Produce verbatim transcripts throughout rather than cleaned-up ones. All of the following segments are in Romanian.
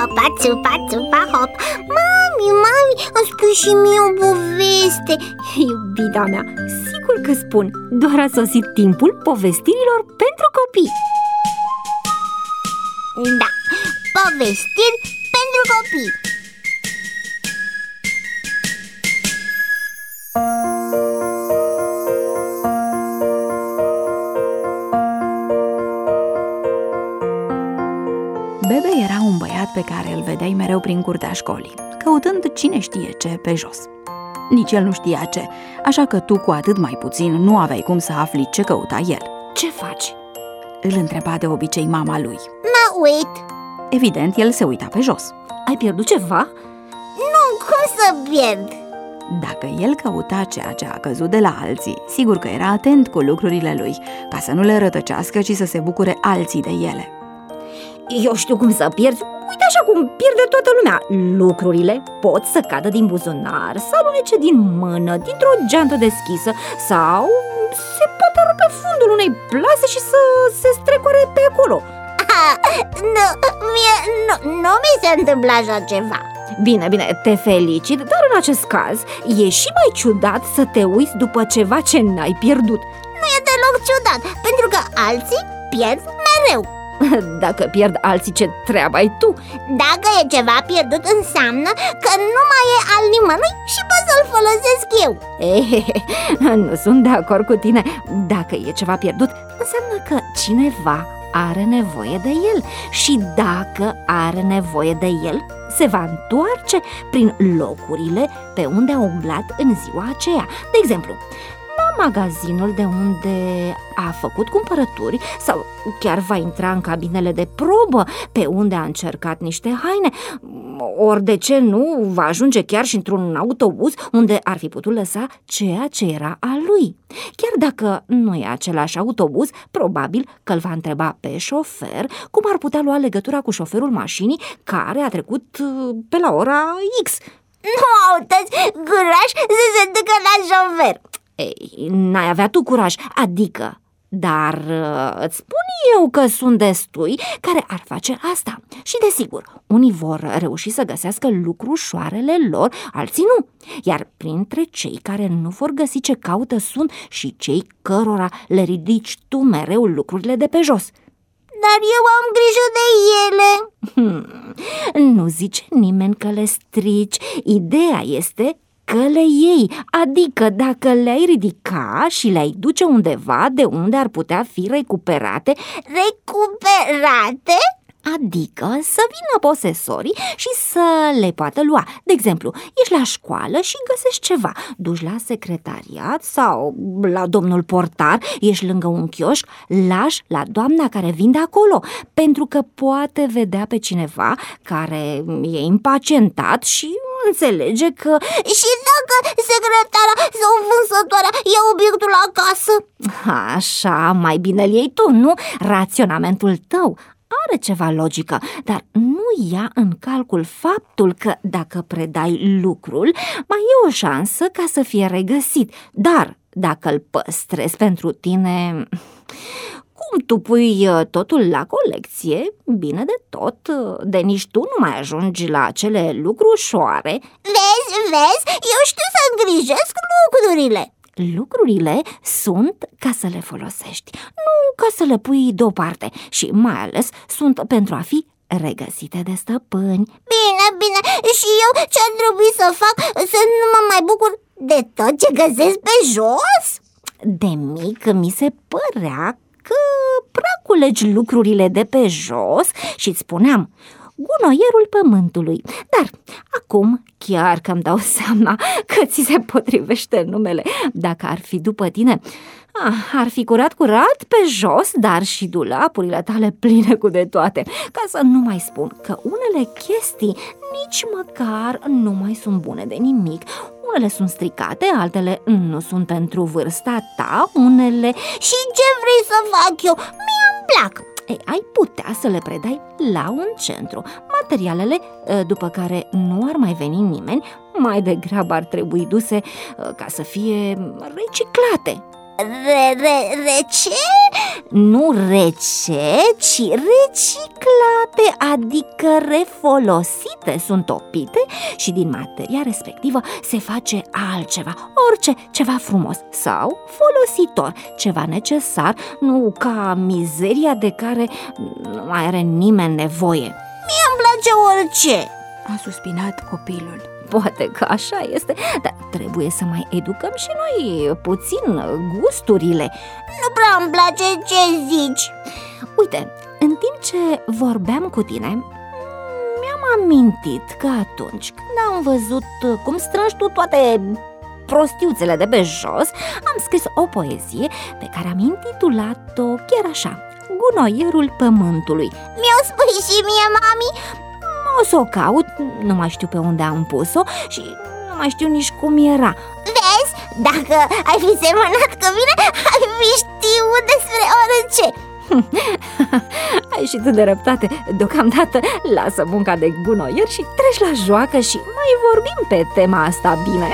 hopa, țupa, țupa, hop. Mami, mami, îmi spui și mie o poveste. Iubita mea, sigur că spun. Doar a sosit timpul povestirilor pentru copii. Da, povestiri pentru copii. Bebe era un băiat pe care îl vedeai mereu prin curtea școlii, căutând cine știe ce pe jos. Nici el nu știa ce, așa că tu cu atât mai puțin nu aveai cum să afli ce căuta el. Ce faci? Îl întreba de obicei mama lui. Mă uit. Evident, el se uita pe jos. Ai pierdut ceva? Nu, cum să pierd? Dacă el căuta ceea ce a căzut de la alții, sigur că era atent cu lucrurile lui, ca să nu le rătăcească, ci să se bucure alții de ele. Eu știu cum să pierzi. Uite așa cum pierde toată lumea. Lucrurile pot să cadă din buzunar, să alunece din mână, dintr-o geantă deschisă, sau se poate rupe fundul unei plase și să se strecoare pe acolo. Ah, nu, mie, nu, nu mi se întâmplă așa ceva. Bine, bine, te felicit, dar în acest caz e și mai ciudat să te uiți după ceva ce n-ai pierdut. Nu e deloc ciudat, pentru că alții pierd mereu. Dacă pierd alții, ce treabă ai tu? Dacă e ceva pierdut, înseamnă că nu mai e al nimănui și pot să-l folosesc eu. Ehehe, nu sunt de acord cu tine. Dacă e ceva pierdut, înseamnă că cineva are nevoie de el. Și dacă are nevoie de el, se va întoarce prin locurile pe unde a umblat în ziua aceea. De exemplu, la magazinul de unde a făcut cumpărături, sau chiar va intra în cabinele de probă pe unde a încercat niște haine. Ori de ce nu, va ajunge chiar și într-un autobuz unde ar fi putut lăsa ceea ce era al lui. Chiar dacă nu e același autobuz, probabil că îl va întreba pe șofer cum ar putea lua legătura cu șoferul mașinii care a trecut pe la ora X. Nu au toți curaj să se ducă la șofer. Ei, n-ai avea tu curaj, adică, dar îți spun eu că sunt destui care ar face asta. Și desigur, unii vor reuși să găsească lucrușoarele lor, alții nu. Iar printre cei care nu vor găsi ce caută sunt și cei cărora le ridici tu mereu lucrurile de pe jos. Dar eu am grijă de ele. hmm, Nu zice nimeni că le strici. Ideea este că le iei, adică dacă le-ai ridica și le-ai duce undeva de unde ar putea fi recuperate. Recuperate? Adică să vină posesorii și să le poată lua. De exemplu, ești la școală și găsești ceva, duci la secretariat sau la domnul portar, ești lângă un chioșc, lași la doamna care vinde acolo, pentru că poate vedea pe cineva care e impacientat și înțelege că... Și dacă secretara sau vânzătoarea ia obiectul acasă? Așa, mai bine-l iei tu, nu? Raționamentul tău are ceva logică, dar nu ia în calcul faptul că dacă predai lucrul, mai e o șansă ca să fie regăsit. Dar dacă îl păstrezi pentru tine... Cum tu pui totul la colecție, bine de tot, de nici tu nu mai ajungi la acele lucrușoare. Vezi, vezi, eu știu să îngrijesc lucrurile. Lucrurile sunt ca să le folosești, nu ca să le pui deoparte, și mai ales sunt pentru a fi regăsite de stăpâni. Bine, bine, și eu ce-ar trebui să fac să nu mă mai bucur de tot ce găsesc pe jos? De mic mi se părea că prea culegi lucrurile de pe jos și îți spuneam gunoierul pământului. Dar acum chiar că îmi dau seama că ți se potrivește numele. Dacă ar fi după tine, ah, ar fi curat curat pe jos, dar și dulapurile tale pline cu de toate. Ca să nu mai spun că unele chestii nici măcar nu mai sunt bune de nimic. Unele sunt stricate, altele nu sunt pentru vârsta ta, unele... Și ce vrei să fac eu? Mie-mi plac. Ei, ai putea să le predai la un centru. Materialele, după care nu ar mai veni nimeni, mai degrabă ar trebui duse ca să fie reciclate. Re, re, rece? Nu rece, ci reciclate, adică refolosite. Sunt topite și din materia respectivă se face altceva, orice, ceva frumos sau folositor, ceva necesar, nu ca mizeria de care nu mai are nimeni nevoie. Mie îmi place orice. A suspinat copilul. Poate că așa este, dar trebuie să mai educăm și noi puțin gusturile. Nu prea îmi place ce zici. Uite, în timp ce vorbeam cu tine, mi-am amintit că atunci când am văzut cum strângi tu toate prostiuțele de pe jos, am scris o poezie pe care am intitulat-o chiar așa: Gunoierul pământului. Mi-o spui și mie, mami? O să o caut, nu mai știu pe unde am pus-o și nu mai știu nici cum era. Vezi? Dacă ai fi semănat cu mine, ai fi știut despre orice. Ai și tu de răbdate. Deocamdată lasă munca de gunoier și treci la joacă și mai vorbim pe tema asta, bine?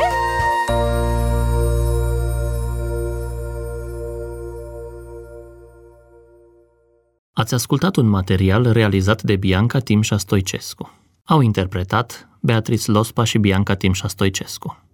Ați ascultat un material realizat de Bianca Timșa Stoicescu. Au interpretat Beatrice Lospa și Bianca Timșa Stoicescu.